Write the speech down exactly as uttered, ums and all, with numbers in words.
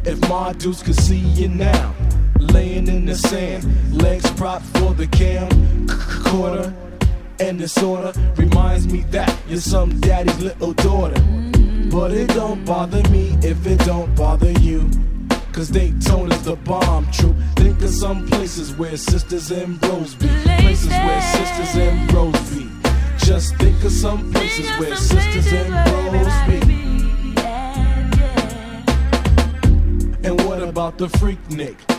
If my dudes could see you now, laying in the sand, legs propped for the cam, quarter and disorder reminds me that you're some daddy's little daughter. But it don't bother me if it don't bother you, cause Daytona's the bomb, true. Think of some places where sisters and bros be, places where sisters and bros be. Just think of some places where sisters and bros be. And what about the Freaknik?